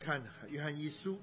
看约翰一书，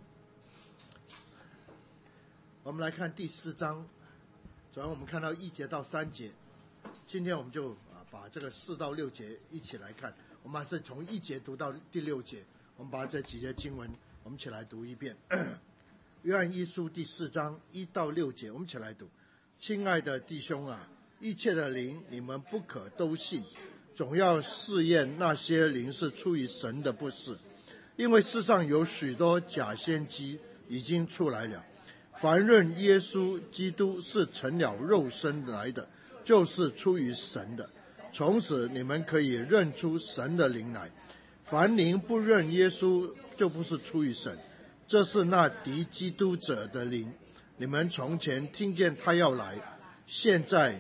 我们来看第4章，主要我们看到1节到3节，今天我们就把这个4到6节一起来看，我们还是从1节读到第6节，我们把这几节经文我们一起来读一遍。约翰一书第4章1到6节，我们一起来读。亲爱的弟兄啊，一切的灵你们不可都信，总要试验那些灵是出于神的，不是，因为世上有许多假先知已经出来了。凡认耶稣基督是成了肉身来的，就是出于神的。从此你们可以认出神的灵来。凡灵不认耶稣，就不是出于神，这是那敌基督者的灵。你们从前听见他要来，现在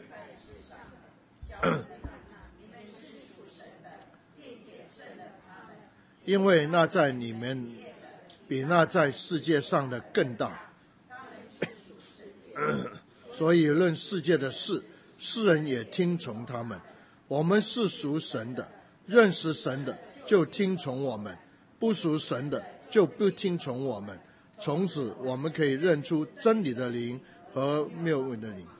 因为那在你们比那在世界上的更大，所以论世界的事，世人也听从他们。我们是属神的，认识神的就听从我们，不属神的就不听从我们。从此我们可以认出真理的灵和谬误的灵。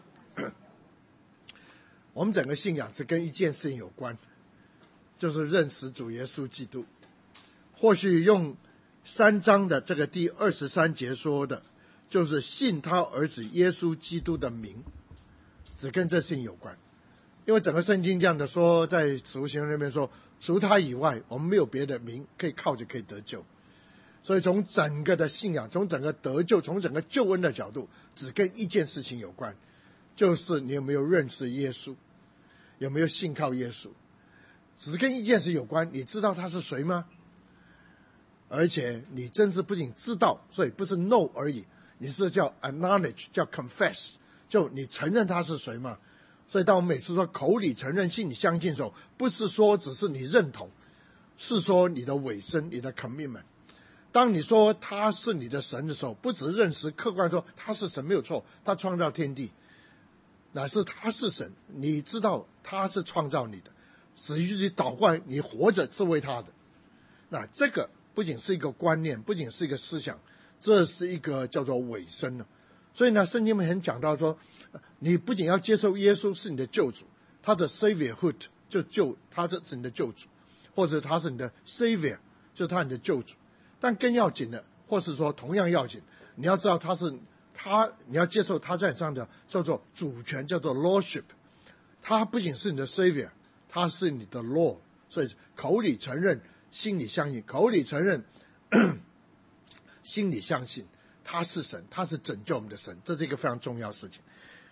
我们整个信仰是跟一件事情有关，就是认识主耶稣基督。或许用3章的这个第23节说的，就是信他儿子耶稣基督的名，只跟这事情有关。因为整个圣经这样的说，在使徒行传那边说，除他以外我们没有别的名可以靠着可以得救。所以从整个的信仰，从整个得救，从整个救恩的角度，只跟一件事情有关，就是你有没有认识耶稣，有没有信靠耶稣，只跟一件事有关。你知道他是谁吗？而且你真是不仅知道，所以不是 know 而已，你是叫 acknowledge， 叫 confess， 就你承认他是谁嘛。所以当我们每次说口里承认心里相信的时候，不是说只是你认同，是说你的委身，你的 commitment。当你说他是你的神的时候，不只是认识客观说他是神没有错，他创造天地，乃是他是神，你知道他是创造你的，至于祷告你活着是为他的。那这个不仅是一个观念，不仅是一个思想，这是一个叫做委身了。所以呢，圣经里面讲到说，你不仅要接受耶稣是你的救主，他的 saviorhood 就他是你的救主，或者他是你的 savior 就是他你的救主。但更要紧的，或是说同样要紧，你要知道你要接受他在上的叫做主权，叫做 lordship。他不仅是你的 savior， 他是你的 lord。所以口里承认，心里相信；口里承认，心里相信他是神，他是拯救我们的神，这是一个非常重要的事情。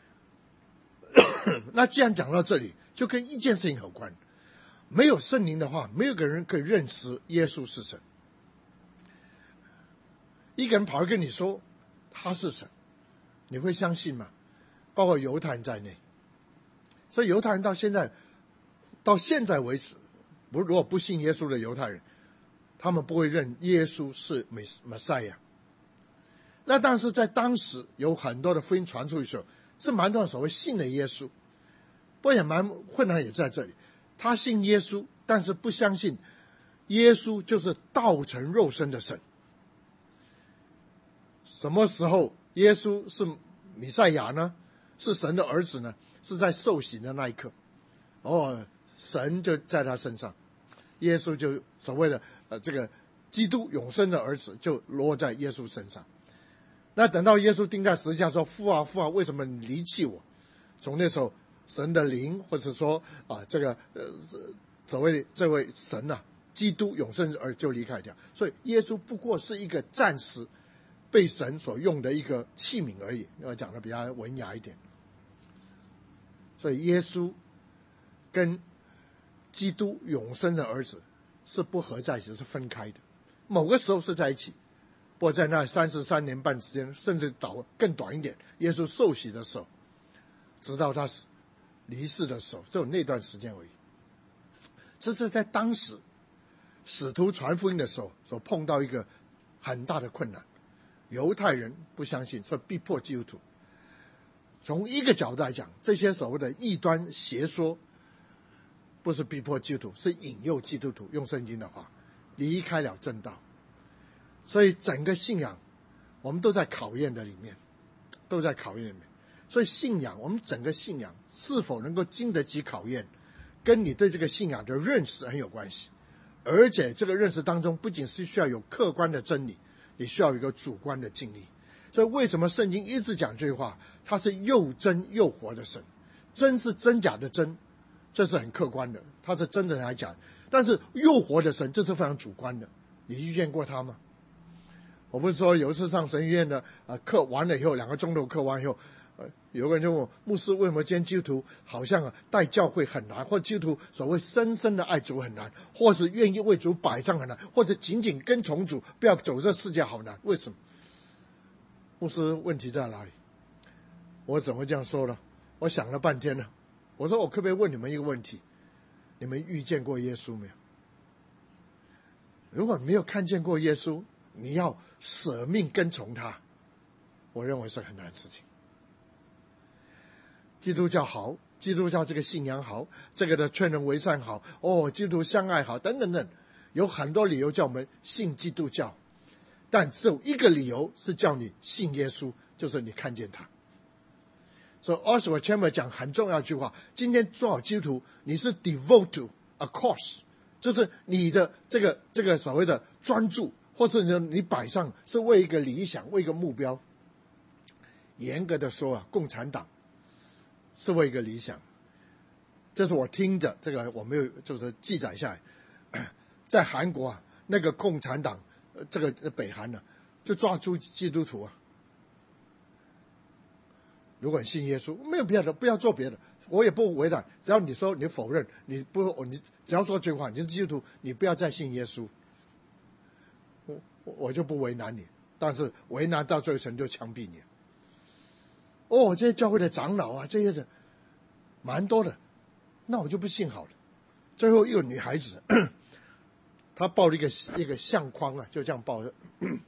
那既然讲到这里，就跟一件事情有关，没有圣灵的话，没有个人可以认识耶稣是神。一个人跑来跟你说他是神，你会相信吗？包括犹太人在内。所以犹太人到现在为止，如果不信耶稣的犹太人，他们不会认耶稣是弥赛亚。那但是在当时有很多的福音传出去的时候，是蛮多人所谓信了耶稣，不过也蛮困难也在这里，他信耶稣，但是不相信耶稣就是道成肉身的神。什么时候耶稣是弥赛亚呢？是神的儿子呢？是在受洗的那一刻，神就在他身上，耶稣就所谓的这个基督永生的儿子就落在耶稣身上。那等到耶稣钉在十字架说，父啊父啊，为什么你离弃我？从那时候神的灵，或者说所谓这位神基督永生儿就离开掉。所以耶稣不过是一个暂时被神所用的一个器皿而已，要讲的比较文雅一点。所以耶稣跟基督永生的儿子是不合在一起，是分开的。某个时候是在一起，不过在那33年半时间，甚至更短一点，耶稣受洗的时候，直到他离世的时候，只有那段时间而已。这是在当时使徒传福音的时候所碰到一个很大的困难。犹太人不相信，所以逼迫基督徒。从一个角度来讲，这些所谓的异端邪说，不是逼迫基督徒，是引诱基督徒，用圣经的话离开了正道。 所以整个信仰我们都在考验的里面，都在考验里面。所以信仰，我们整个信仰是否能够经得起考验，跟你对这个信仰的认识很有关系。而且这个认识当中不仅是需要有客观的真理，也需要有一个主观的经历。所以为什么圣经一直讲这句话，它是又真又活的神。真是真假的真，这是很客观的，它是真的来讲。但是又活的神，这是非常主观的。你遇见过他吗？我不是说有一次上神学院的课完了以后，2个钟头课完以后，有个人就问我，牧师，为什么今天基督徒好像带教会很难，或基督徒所谓深深的爱主很难，或是愿意为主摆上很难，或者仅仅跟从主不要走这世界好难？为什么？牧师，问题在哪里？我怎么这样说呢？我想了半天呢，我说我可不可以问你们一个问题，你们遇见过耶稣没有？如果没有看见过耶稣，你要舍命跟从他，我认为是很难的事情。基督教好，基督教这个信仰好，这个的劝人为善好，基督徒相爱好，等等等，有很多理由叫我们信基督教，但只有一个理由是叫你信耶稣，就是你看见他。所以 Oswald Chambers 讲很重要一句话，今天做好基督徒，你是 devote to a cause， 就是你的这个所谓的专注，或是你摆上是为一个理想，为一个目标。严格的说共产党是为一个理想，这是我听的，这个我没有就是记载下来。在韩国那个共产党这个北韩就抓住基督徒如果你信耶稣，没有别的，不要做别的，我也不为难。只要你说你否认，你只要说这句话，你是基督徒，你不要再信耶稣，我就不为难你。但是为难到最后成就枪毙你。这些教会的长老这些的蛮多的，那我就不信好了。最后一个女孩子，她抱了一个相框就这样抱着，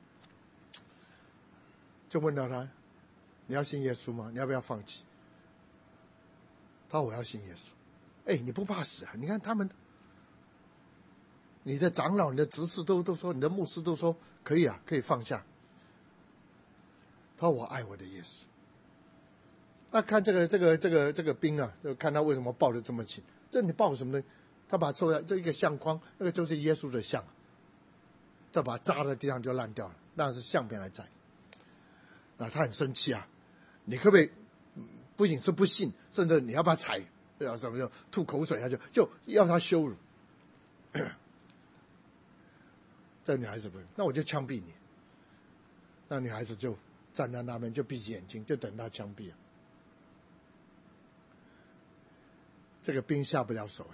就问到她，你要信耶稣吗？你要不要放弃？他说我要信耶稣。你不怕死啊？你看他们，你的长老、你的执事都说，你的牧师都说可以可以放下。他说我爱我的耶稣。那看这个兵就看他为什么抱得这么紧。这你抱什么呢？他把抽下这一个相框，那个就是耶稣的像，再把它扎在地上就烂掉了，但是相片还在。他很生气你可不可以不仅是不信，甚至你要把他踩，什么就吐口水下去，就要他羞辱。这女孩子不，那我就枪毙你。那女孩子就站在那边，就闭起眼睛，就等他枪毙。这个兵下不了手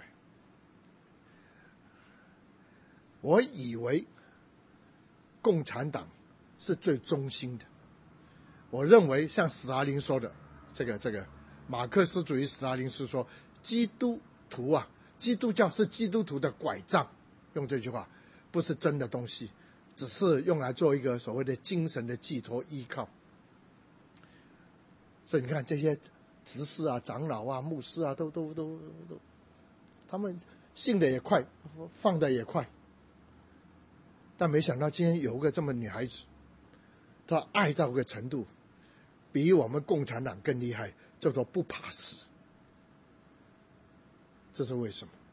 我以为共产党是最忠心的。我认为像斯大林说的，这个马克思主义斯大林是说，基督徒基督教是基督徒的拐杖，用这句话，不是真的东西，只是用来做一个所谓的精神的寄托依靠。所以你看这些执事长老牧师都他们信的也快，放的也快。但没想到今天有个这么女孩子，她爱到个程度，比我们共产党更厉害，叫做不怕死。这是为什么？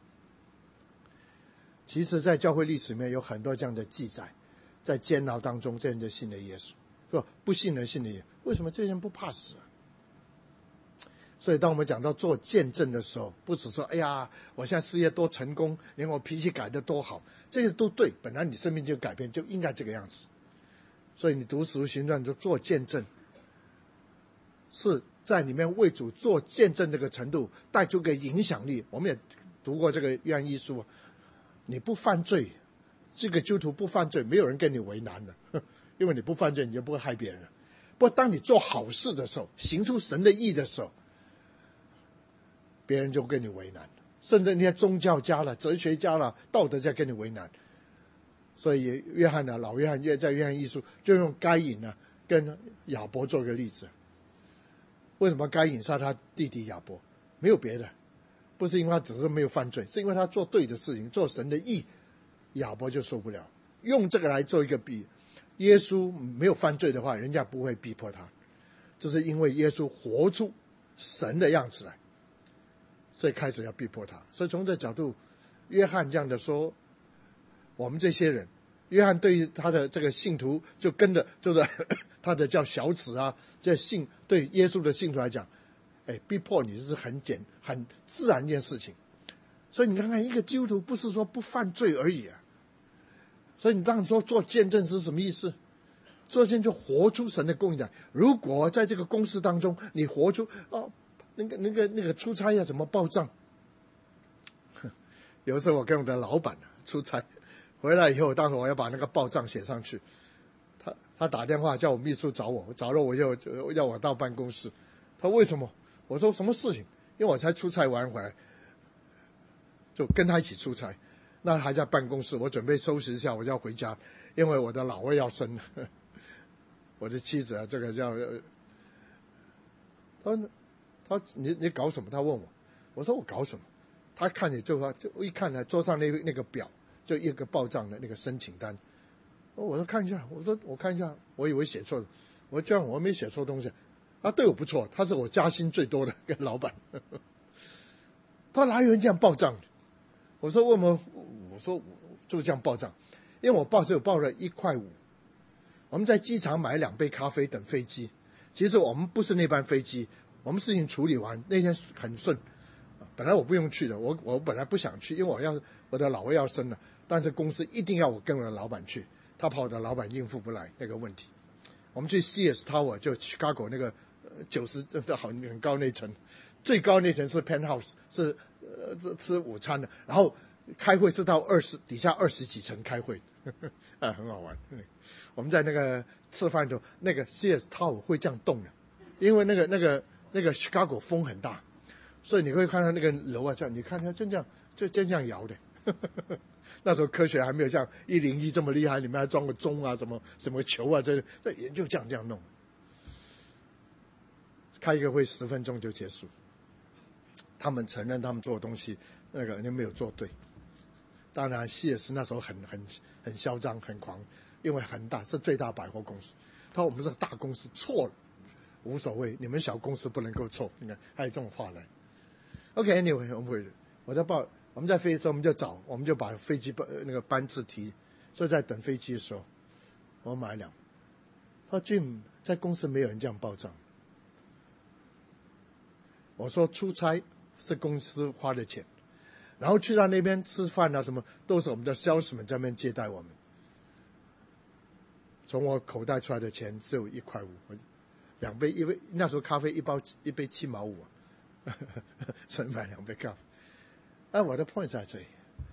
其实在教会历史里面有很多这样的记载，在监牢当中这人就信了耶稣，说不信人信了耶稣，为什么这些人不怕死所以当我们讲到做见证的时候，不只说我现在事业多成功，连我脾气改得多好，这些都对，本来你生命就改变，就应该这个样子。所以你读使徒行传就做见证，是在里面为主做见证这个程度带出个影响力。我们也读过这个约翰一书，你不犯罪，这个基督徒不犯罪，没有人跟你为难的，因为你不犯罪，你就不会害别人。不过当你做好事的时候，行出神的义的时候，别人就跟你为难，甚至那些宗教家了、哲学家了、道德家跟你为难。所以约翰老约翰在约翰一书就用该隐跟亚伯做个例子。为什么该隐杀他弟弟亚伯？没有别的，不不是因为他只是没有犯罪，是因为他做对的事情，做神的义，亚伯就受不了。 用这个来做一个比喻。耶稣没有犯罪的话，人家不会逼迫他，这是因为耶稣活出神的样子来，所以开始要逼迫他。所以从这角度，约翰这样的说，我们这些人，约翰对于他的这个信徒就跟着，就是他的叫小子啊，这信对耶稣的信徒来讲，逼迫你是很自然一件事情。所以你看看，一个基督徒不是说不犯罪而已啊。所以你当然说做见证是什么意思？做见证就活出神的供应来。如果在这个公司当中，你活出那个出差要怎么报账？有时候我跟我的老板出差回来以后，当时我要把那个报账写上去。他打电话叫我秘书找了我就要我到办公室。他为什么？我说什么事情？因为我才出差完回来，就跟他一起出差。那还在办公室，我准备收拾一下，我就要回家，因为我的老二要生了。我的妻子这个叫他你搞什么？他问我，我说我搞什么？他看你就一看呢，桌上那个表，就一个报账的那个申请单。我说看一下，我看一下，我以为写错了，我说这样我没写错东西。对我不错，他是我加薪最多的一个老板。他哪有人这样报账？我说为什么？我说就这样报账，因为我报了1.5块。我们在机场买2杯咖啡等飞机。其实我们不是那班飞机，我们事情处理完那天很顺。本来我不用去的，我本来不想去，因为我的老二要生了，但是公司一定要我跟我的老板去，他怕我的老板应付不来那个问题。我们去 CS Tower 就 Chicago 那个90好很高那层，最高那层是 Penthouse， 是吃午餐的，然后开会是到底下20几层开会，很好玩。我们在那个吃饭的时候，那个 CS Tower 会这样动的，因为那个 Chicago 风很大，所以你会看到那个楼这样，你看它就这样摇的。那时候科学还没有像101这么厉害，里面还装个钟啊，什么球啊，这研究这样弄。开一个会10分钟就结束。他们承认他们做的东西人家没有做对。当然谢斯那时候很嚣张很狂，因为恒大是最大百货公司，他说我们是大公司错了无所谓，你们小公司不能够错。你看还有这种话来。 OK，anyway， 我们在飞机我们就把飞机那个班次提，所以在等飞机的时候我买2。他说 Jim 在公司没有人这样报账。我说出差是公司花的钱，然后去到那边吃饭啊什么都是我们的 salesman 在那边接待我们，从我口袋出来的钱只有1.5块，2杯因为那时候咖啡一杯7毛5所以买2杯咖啡。我的 point 在这里，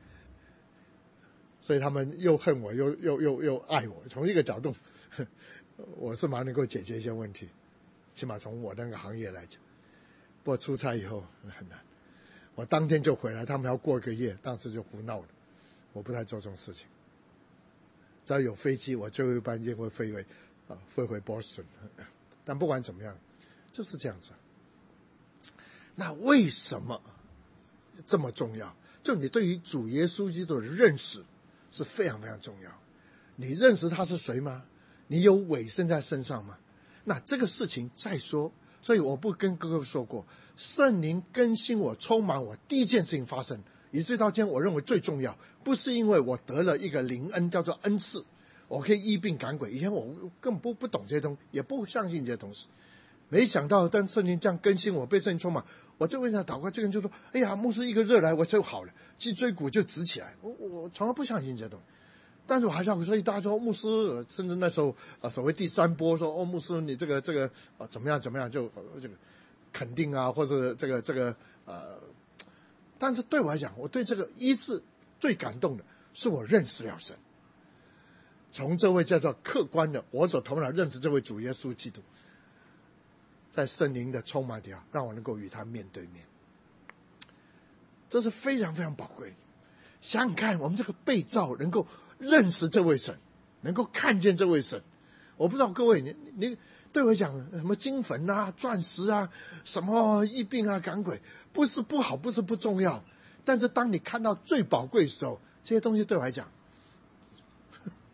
所以他们又恨我又爱我。从一个角度我是蛮能够解决一些问题，起码从我那个行业来讲。不过出差以后很难，我当天就回来，他们要过1个月，当时就胡闹了。我不太做这种事情，只要有飞机我最后一班就会飞回波士顿。但不管怎么样就是这样子。那为什么这么重要？就你对于主耶稣基督的认识是非常非常重要。你认识他是谁吗？你有委身在身上吗？那这个事情再说。所以我不跟各位说过，圣灵更新我充满我第一件事情发生，以至于到今天我认为最重要，不是因为我得了一个灵恩叫做恩赐，我可以医病赶鬼。以前我根本不懂这些东西，也不相信这些东西。没想到当圣灵这样更新我，被圣灵充满，我就问他祷告，这个人就说，哎呀，牧师一个热来我就好了，脊椎骨就直起来。我从来不相信这些东西，但是我还是要，所以大家说牧师，甚至那时候所谓第3波说牧师你这个怎么样就这个肯定啊，或者这个但是对我来讲，我对这个医治最感动的是我认识了神，从这位叫做客观的我所头脑认识这位主耶稣基督，在圣灵的充满底下，让我能够与他面对面，这是非常非常宝贵。想想看，我们这个被造能够认识这位神，能够看见这位神。我不知道各位你对我讲什么金粉啊钻石啊什么疫病啊赶鬼，不是不好，不是不重要，但是当你看到最宝贵的时候，这些东西对我来讲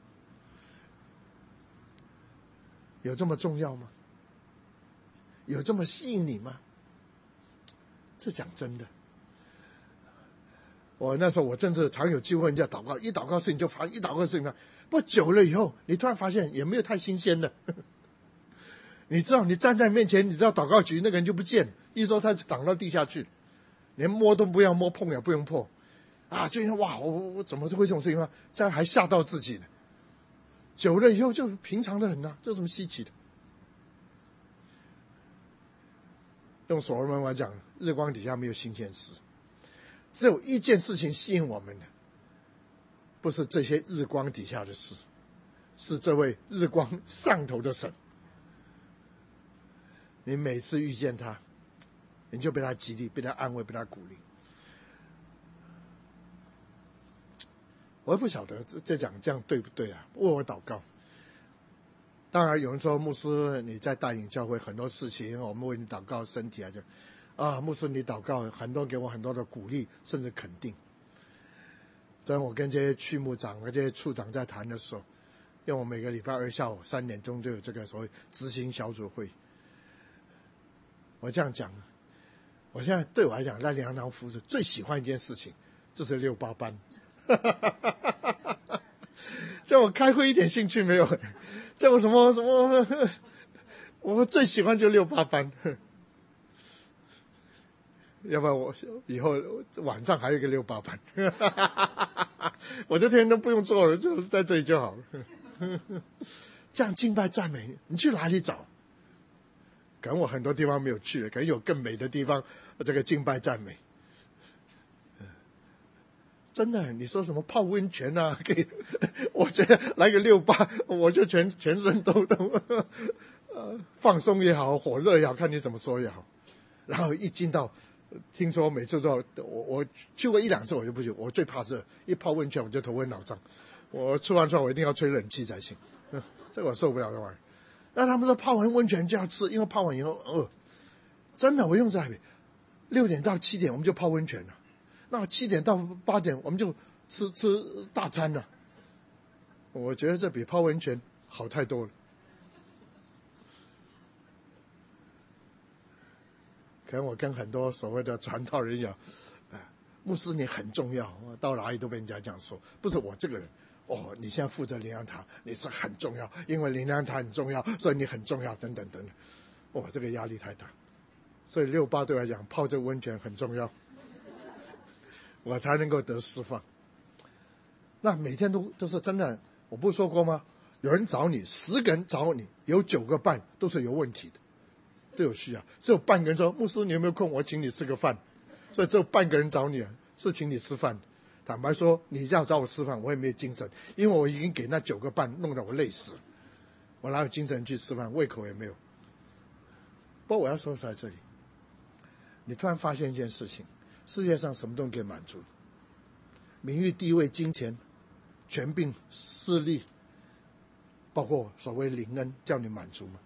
有这么重要吗？有这么吸引你吗？这讲真的，我那时候我真是常有机会人家祷告，一祷告事情就发，一祷告事情发，不过久了以后，你突然发现也没有太新鲜的。你知道，你站在面前，你知道祷告局那个人就不见，一说他挡到地下去，连摸都不要摸，碰也不用碰啊！就像哇，我怎么会这种事情啊？这样还吓到自己呢。久了以后就平常的很啊，这有什么稀奇的？用所罗门来讲，日光底下没有新鲜事，只有一件事情吸引我们的，不是这些日光底下的事，是这位日光上头的神。你每次遇见他，你就被他激励，被他安慰，被他鼓励。我也不晓得这讲这样对不对啊？为我祷告。当然有人说，牧师你在带领教会很多事情，我们为你祷告，身体牧师你祷告很多，给我很多的鼓励，甚至肯定。所以我跟这些区牧长和这些处长在谈的时候，因为我每个礼拜二下午3点钟就有这个所谓执行小组会。我这样讲，我现在对我来讲，在灵粮堂服侍最喜欢一件事情，就是68班。叫我开会一点兴趣没有，叫我什么，我最喜欢就68班。要不然我以后晚上还有一个68班，我这天天都不用做了，就在这里就好了。这样敬拜赞美，你去哪里找？可能我很多地方没有去，可能有更美的地方，这个敬拜赞美。真的，你说什么泡温泉啊？我觉得来个68，我就全身都放松也好，火热也好，看你怎么说也好。然后一进到，听说每次都我去过1-2次，我就不行，我最怕热，一泡温泉我就头昏脑胀。我吃完饭我一定要吹冷气才行，这个我受不了这玩意儿。那他们说泡完温泉就要吃，因为泡完以后真的，我用在6点到7点我们就泡温泉了，那7点到8点我们就吃大餐了。我觉得这比泡温泉好太多了。可能我跟很多所谓的传道人讲，牧师你很重要，到哪里都被人家这样说，不是我这个人。你现在负责灵粮堂，你是很重要，因为灵粮堂很重要，所以你很重要，等等等等。这个压力太大，所以68对我来讲，泡这个温泉很重要，我才能够得释放。那每天都是真的，我不是说过吗？有人找你，10个人找你，有9个半都是有问题的，都有需要。只有半个人说，牧师你有没有空？我请你吃个饭。所以只有半个人找你，是请你吃饭。坦白说，你要找我吃饭，我也没有精神，因为我已经给那9个半弄得我累死了，我哪有精神去吃饭，胃口也没有。不过我要说在这里，你突然发现一件事情，世界上什么都可以满足，名誉、地位、金钱、权柄、势力，包括所谓灵恩，叫你满足吗？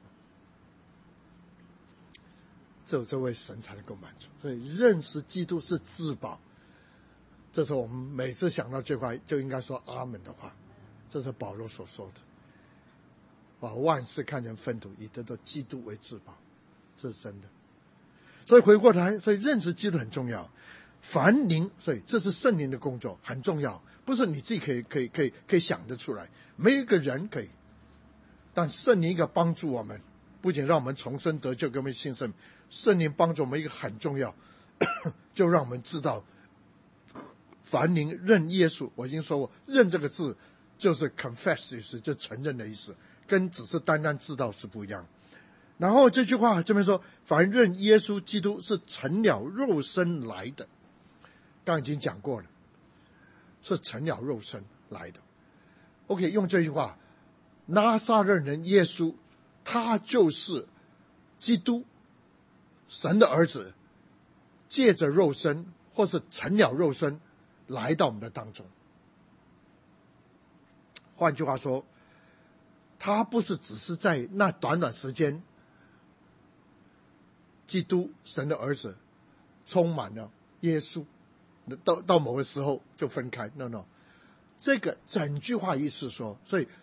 只有这位神才能够满足。所以认识基督是至宝。这是我们每次想到这块就应该说阿门的话，这是保罗所说的。把万事看成粪土，以得到基督为至宝，这是真的。所以回过来，所以认识基督很重要。凡灵，所以这是圣灵的工作，很重要，不是你自己可以想得出来，没有一个人可以。但圣灵一个帮助我们，不仅让我们重生得救，给我们信圣，圣灵帮助我们一个很重要，就让我们知道。凡灵认耶稣，我已经说过，认这个字就是 confess 的意思，就承认的意思，跟只是单单知道是不一样。然后这句话这边说，凡认耶稣基督是成了肉身来的，刚已经讲过了，是成了肉身来的。OK， 用这句话，拿撒勒人耶稣，他就是基督，神的儿子，借着肉身或是成了肉身来到我们的当中。换句话说，他不是只是在那短短时间，基督神的儿子充满了耶稣，到某个时候就分开。No， 这个整句话意思说，所以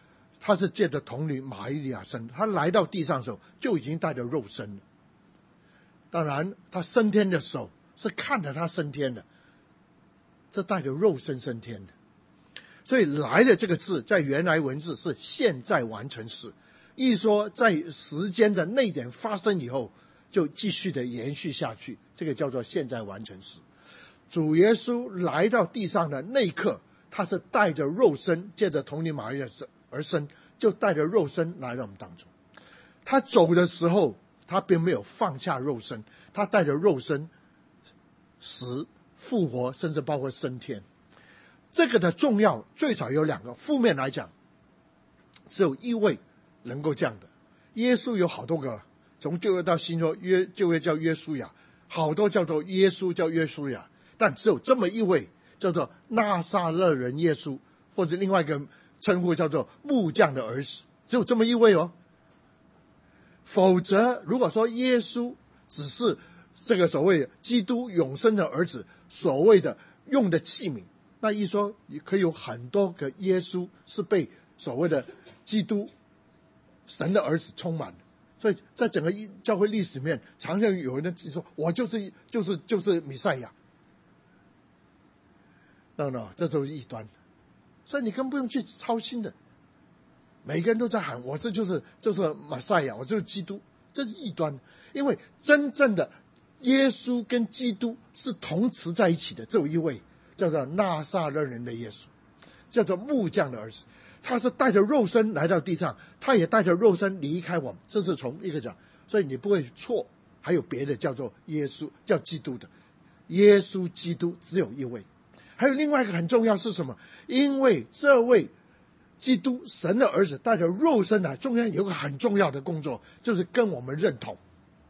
他是借着童女玛利亚生，他来到地上的时候就已经带着肉身了。当然他升天的时候是看着他升天的，这带着肉身升天的。所以来的这个字在原来文字是现在完成时，意思说在时间的那点发生以后就继续的延续下去，这个叫做现在完成时。主耶稣来到地上的那一刻，他是带着肉身，借着童女玛利亚而生，就带着肉身来到我们当中。他走的时候他并没有放下肉身，他带着肉身死复活，甚至包括升天。这个的重要最少有两个，负面来讲只有一位能够这样的。耶稣有好多个，从旧约到新约，旧约叫约书亚，好多叫做耶稣叫约书亚，但只有这么一位叫做拿撒勒人耶稣，或者另外一个称呼叫做木匠的儿子，只有这么一位哦。否则如果说耶稣只是这个所谓基督永生的儿子，所谓的用的器皿，那一说也可以有很多个耶稣是被所谓的基督神的儿子充满的。所以在整个教会历史里面，常常有人说我就是弥赛亚。no， 这都是异端，所以你根本不用去操心的。每个人都在喊我就是弥赛亚，我就是基督，这是异端。因为真正的耶稣跟基督是同词在一起的，只有一位，叫做拿撒勒人的耶稣，叫做木匠的儿子。他是带着肉身来到地上，他也带着肉身离开我们，这是从一个讲，所以你不会错。还有别的叫做耶稣，叫基督的，耶稣基督只有一位。还有另外一个很重要是什么？因为这位基督神的儿子带着肉身来，中间有个很重要的工作，就是跟我们认同，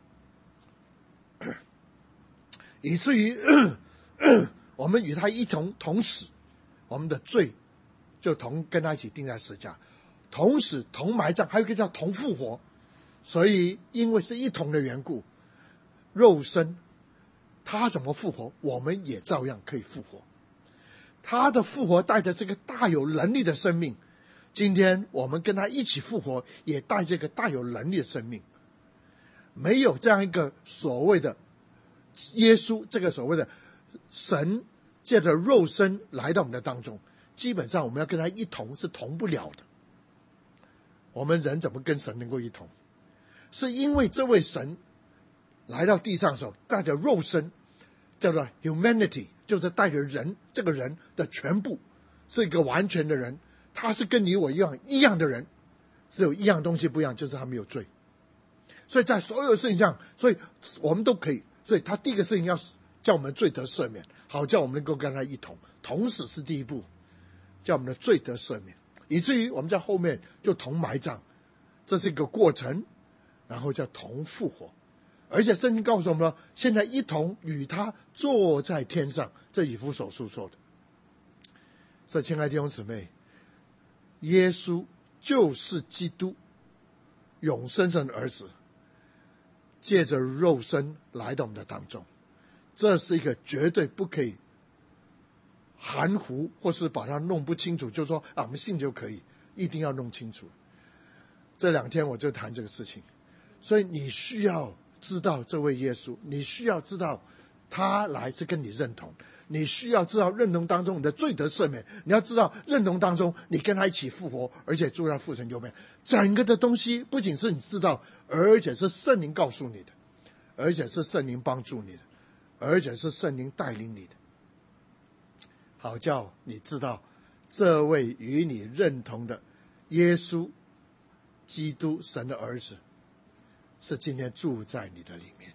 以至于我们与他一同死，我们的罪就跟他一起钉在十字架，同死同埋葬，还有一个叫同复活。所以因为是一同的缘故，肉身他怎么复活，我们也照样可以复活。他的复活带着这个大有能力的生命，今天我们跟他一起复活，也带这个大有能力的生命。没有这样一个所谓的耶稣，这个所谓的神借着肉身来到我们的当中，基本上我们要跟他一同是同不了的。我们人怎么跟神能够一同？是因为这位神来到地上的时候带着肉身，叫做 humanity， 就是带着人，这个人的全部是一个完全的人，他是跟你我一样的人，只有一样东西不一样，就是他没有罪。所以在所有事情上，所以我们都可以，所以他第一个事情要叫我们罪得赦免，好叫我们能够跟他一同，同死是第一步，叫我们的罪得赦免，以至于我们在后面就同埋葬，这是一个过程，然后叫同复活。而且圣经告诉我们说，现在一同与他坐在天上，这以弗所书说的。所以亲爱的弟兄姊妹，耶稣就是基督永生神的儿子，借着肉身来到我们的当中，这是一个绝对不可以含糊或是把它弄不清楚，就说我们信就可以，一定要弄清楚。这2天我就谈这个事情，所以你需要知道这位耶稣，你需要知道他来是跟你认同，你需要知道认同当中你的罪得赦免，你要知道认同当中你跟他一起复活，而且住在父神右边。整个的东西不仅是你知道，而且是圣灵告诉你的，而且是圣灵帮助你的，而且是圣灵带领你的，好叫你知道这位与你认同的耶稣基督神的儿子是今天住在你的里面。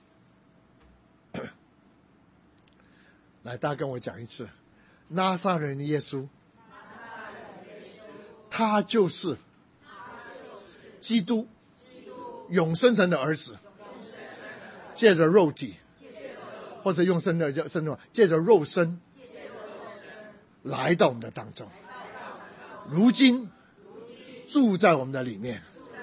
来，大家跟我讲一次，拿撒勒人的耶稣，他就是基督永生神的儿子，借着肉体，或者用神的借着肉身来到我们的当中，如今住在我们的里面。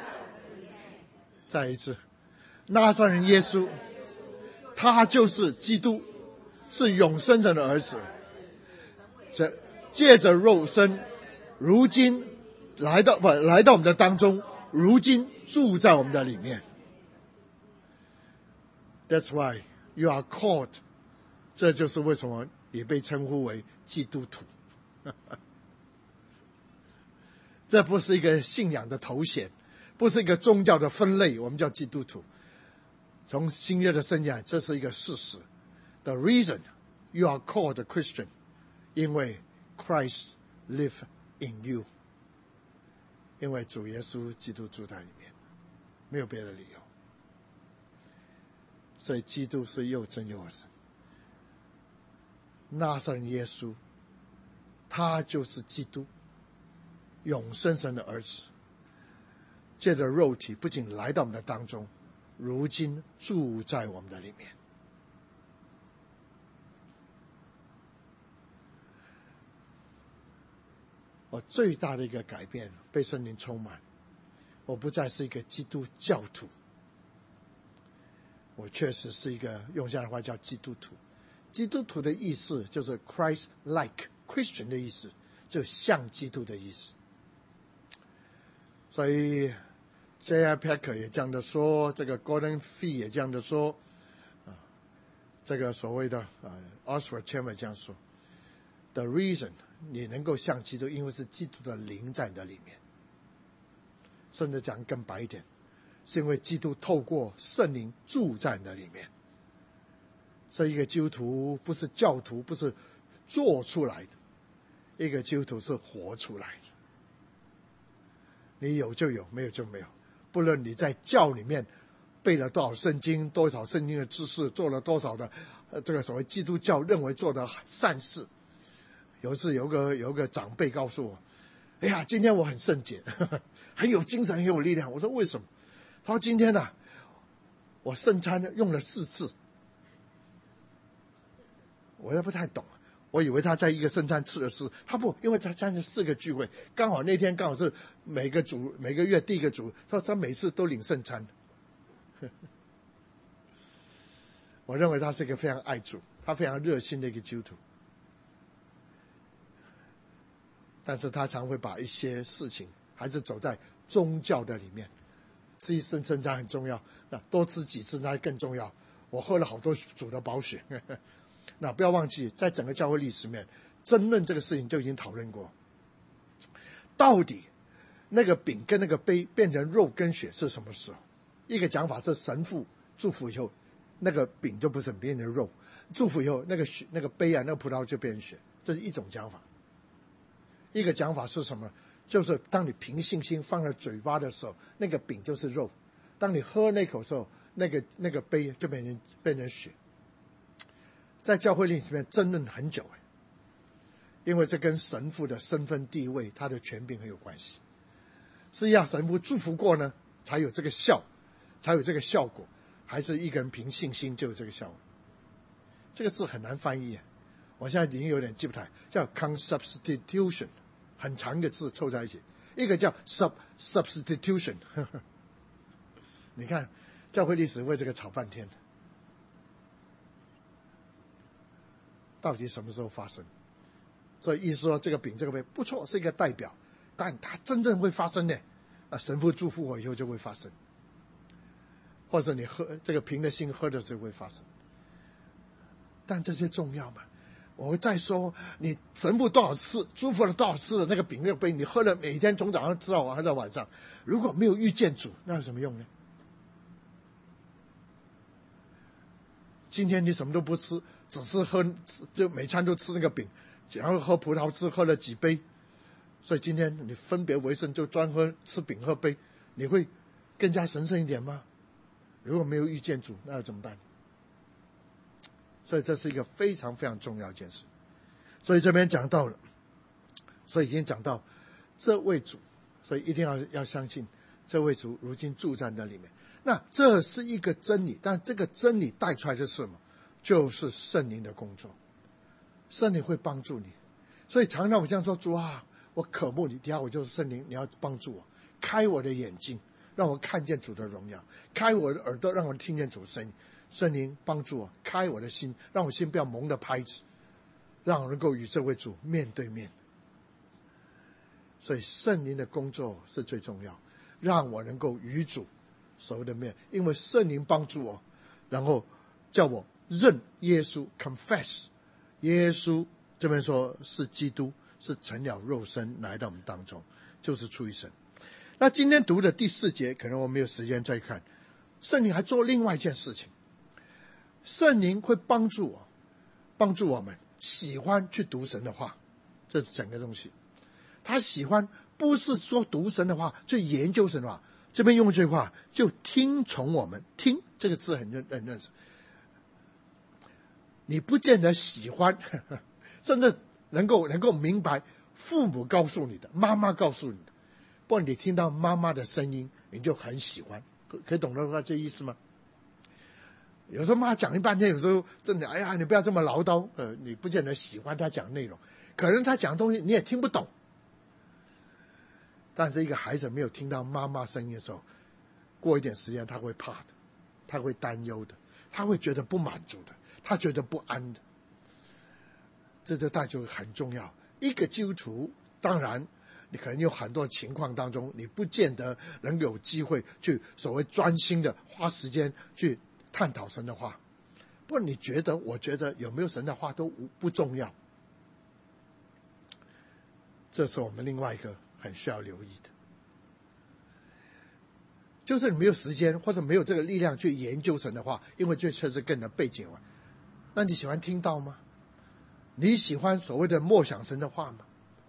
再一次，拿撒勒人耶稣，他就是基督，是永生神的儿子，借着肉身，如今来到我们的当中，如今住在我们的里面。That's why you are called， 这就是为什么你被称呼为基督徒。这不是一个信仰的头衔，不是一个宗教的分类，我们叫基督徒。从新约的圣经，这是一个事实。The reason you are called a Christian， 因为 Christ live in you， 因为主耶稣基督住在里面，没有别的理由。所以基督是又真又神。拿撒勒人耶稣，他就是基督，永生神的儿子，借着肉体不仅来到我们的当中，如今住在我们的里面。我最大的一个改变，被圣灵充满，我不再是一个基督教徒，我确实是一个，用现在的话叫基督徒。基督徒的意思就是 Christ-like， Christian 的意思就是像基督的意思。所以 J.I. Packer 也这样的说，这个 Gordon Fee 也这样的说，这个所谓的Oswald Chambers 这样说。The reason 你能够像基督，因为是基督的灵在你的里面。甚至讲更白一点，是因为基督透过圣灵住在你的里面。所以一个基督徒不是教徒，不是做出来的，一个基督徒是活出来的。你有就有，没有就没有。不论你在教里面背了多少圣经，多少圣经的知识，做了多少的这个所谓基督教认为做的善事。有一次有个长辈告诉我，哎呀，今天我很圣洁，很有精神，很有力量。我说为什么？他说今天我圣餐用了4次。我也不太懂，我以为他在一个圣餐吃了4，他不，因为他参加4个聚会，刚好那天刚好是每个月第一个主，他每次都领圣餐。我认为他是一个非常爱主，他非常热心的一个基督徒，但是他常会把一些事情还是走在宗教的里面。吃一圣餐很重要，那多吃几次那更重要。我喝了好多主的宝血。那不要忘记，在整个教会历史里面，争论这个事情就已经讨论过，到底那个饼跟那个杯变成肉跟血是什么时候？一个讲法是神父祝福以后，那个饼就不是变成肉，祝福以后那个杯那个葡萄就变成血，这是一种讲法。一个讲法是什么？就是当你凭信心放在嘴巴的时候，那个饼就是肉；当你喝那口的时候，那个杯就变成血。在教会历史里面争论很久，因为这跟神父的身份地位、他的权柄很有关系。是要神父祝福过呢，才有这个效果，还是一个人凭信心就有这个效果？这个字很难翻译，我现在已经有点记不太，叫 consubstitution， 很长一个字凑在一起，一个叫 substitution。你看教会历史为这个吵半天。到底什么时候发生？所以意思说这个饼这个杯不错，是一个代表，但它真正会发生的，神父祝福我以后就会发生，或者你喝这个凭着心喝的时候会发生。但这些重要吗？我会再说，你神父多少次祝福了多少次的那个饼那个杯，你喝了每天从早上吃到晚上晚上，如果没有遇见主，那有什么用呢？今天你什么都不吃，只是就每餐都吃那个饼，然后喝葡萄汁喝了几杯，所以今天你分别为圣就专吃饼喝杯，你会更加神圣一点吗？如果没有遇见主，那要怎么办？所以这是一个非常非常重要的一件事。所以这边讲到了，所以已经讲到这位主，所以一定要相信这位主如今住在那里面。那这是一个真理，但这个真理带出来的是什么？就是圣灵的工作，圣灵会帮助你。所以常常我这样说，主啊，我渴慕你，底下我就是圣灵，你要帮助我，开我的眼睛，让我看见主的荣耀，开我的耳朵，让我听见主的声音。圣灵帮助我，开我的心，让我心不要蒙了拍子，让我能够与这位主面对面。 所以圣灵的工作是最重要，让我能够与主熟的面，因为圣灵帮助我，然后叫我认耶稣 confess 耶稣，这边说是基督，是成了肉身来到我们当中，就是出于神。那今天读的第4节，可能我没有时间再看，圣灵还做另外一件事情，圣灵会帮助我们喜欢去读神的话，这是整个东西。他喜欢不是说读神的话去研究神的话，这边用这句话就听从我们，听这个字很认识，你不见得喜欢甚至能够明白父母告诉你的，妈妈告诉你的，不然你听到妈妈的声音你就很喜欢，可以懂得这意思吗？有时候妈讲一半天，有时候真的哎呀你不要这么唠叨，你不见得喜欢他讲内容，可能他讲的东西你也听不懂，但是一个孩子没有听到妈妈声音的时候，过一点时间他会怕的，他会担忧的，他会觉得不满足的，他觉得不安的。这就很重要。一个基督徒，当然你可能有很多情况当中你不见得能有机会去所谓专心的花时间去探讨神的话，不然我觉得有没有神的话都不重要，这是我们另外一个很需要留意的，就是你没有时间或者没有这个力量去研究神的话，因为这确实跟你的背景嘛。那你喜欢听到吗？你喜欢所谓的默想神的话吗？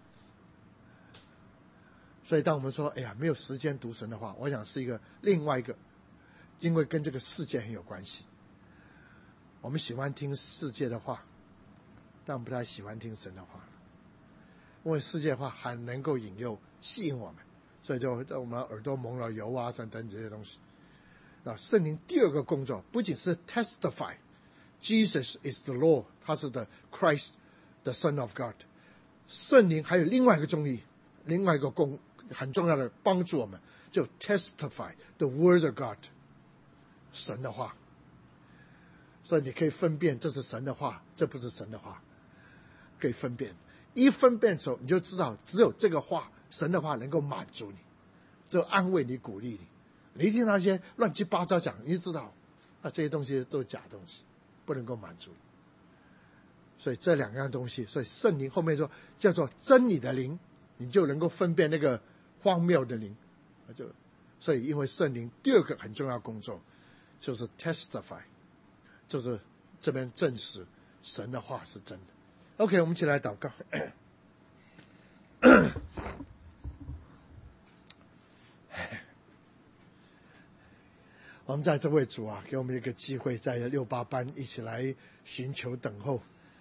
所以当我们说哎呀没有时间读神的话，我想是另外一个，因为跟这个世界很有关系。我们喜欢听世界的话，但不太喜欢听神的话，因为世界的话很能够引诱吸引我们，所以就我们耳朵蒙了油啊等等这些东西。那圣灵第二个工作不仅是 testify Jesus is the Lord， 他是 the Christ the Son of God， 圣灵还有另外一个很重要的帮助我们，就 testify the word of God， 神的话。所以你可以分辨这是神的话，这不是神的话，可以分辨。一分辨的时候你就知道只有这个话，神的话能够满足你，就安慰你鼓励你。你一听到一些乱七八糟讲，你就知道这些东西都是假东西，不能够满足。所以这两样东西，所以圣灵后面说叫做真理的灵，你就能够分辨那个荒谬的灵。所以因为圣灵第二个很重要工作就是 testify， 就是这边证实神的话是真的。 OK， 我们一起来祷告。我们在这位主啊，给我们一个机会，在68班一起来寻求等候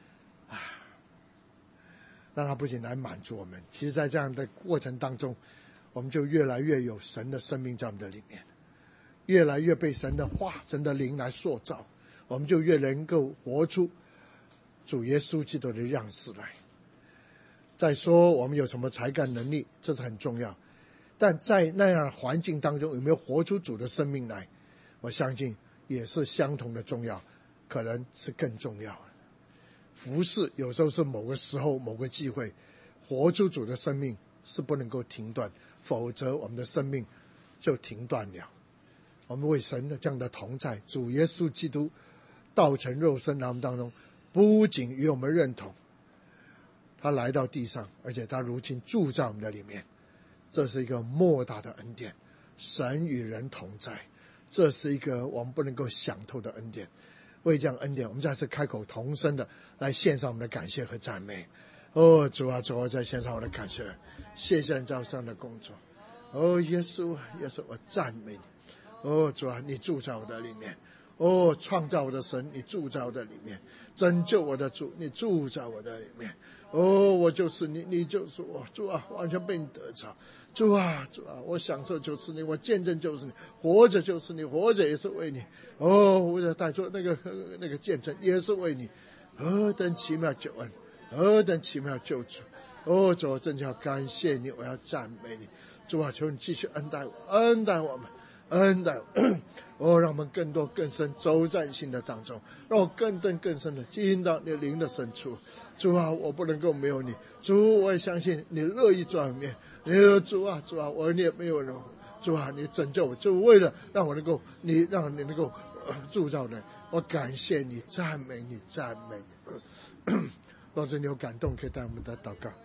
让他不仅来满足我们，其实在这样的过程当中，我们就越来越有神的生命在我们的里面，越来越被神的话神的灵来塑造，我们就越能够活出主耶稣基督的样式来。再说我们有什么才干能力，这是很重要，但在那样的环境当中有没有活出主的生命来，我相信也是相同的重要，可能是更重要。服事有时候是某个时候某个机会，活出主的生命是不能够停断，否则我们的生命就停断了。我们为神的这样的同在，主耶稣基督道成肉身来我们当中，不仅与我们认同，他来到地上，而且他如今住在我们的里面，这是一个莫大的恩典。神与人同在，这是一个我们不能够想透的恩典。为这样恩典，我们再次开口同声的来献上我们的感谢和赞美。主啊，主啊，在献上我的感谢，谢谢你早上的工作。耶稣，耶稣，我赞美你。主啊，你住在我的里面。创造我的神，你住在我的里面。拯救我的主，你住在我的里面。我就是你，你就是我。主啊，完全被你得着。主啊，主啊，我享受就是你，我见证就是你，活着就是你，活着也是为你。我的带着那个见证也是为你。何等奇妙救恩，何等奇妙救主。主啊，真要感谢你，我要赞美你。主啊，求你继续恩待我们， 恩待我，让我们更多更深走在新的当中，让我更深的进到你灵的深处。主啊，我不能够没有你。主，我也相信你乐意在里面。主啊，我也没有人。主啊，你拯救我，就为了让我能够让你能够铸造的。我感谢你，赞美你。若是你有感动，可以带我们的祷告。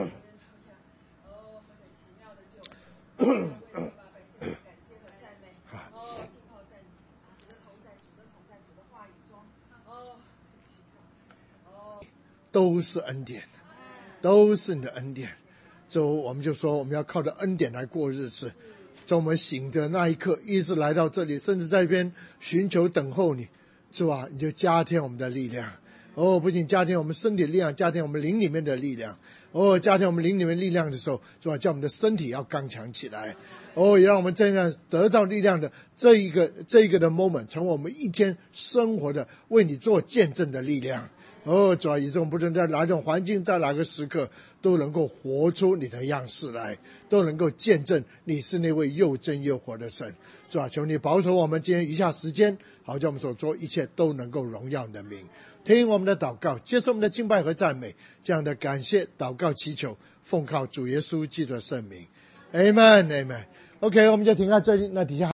都是恩典，都是你的恩典。主，我们就说我们要靠着恩典来过日子。在我们醒的那一刻，一直来到这里，甚至在一边寻求等候你。主啊，你就加添我们的力量。不仅加添我们身体的力量，加添我们灵里面的力量。加添我们灵里面力量的时候，主啊，叫我们的身体要刚强起来。也让我们这样得到力量的这一个的 moment， 成为我们一天生活的为你做见证的力量。主啊，以致我们不论在哪种环境，在哪个时刻，都能够活出你的样式来，都能够见证你是那位又真又活的神。主啊，求你保守我们今天余下时间，好叫我们所做一切都能够荣耀你的名。听我们的祷告，接受我们的敬拜和赞美，这样的感谢祷告祈求，奉靠主耶稣基督的圣名。Amen。OK， 我们就停在这里。那底下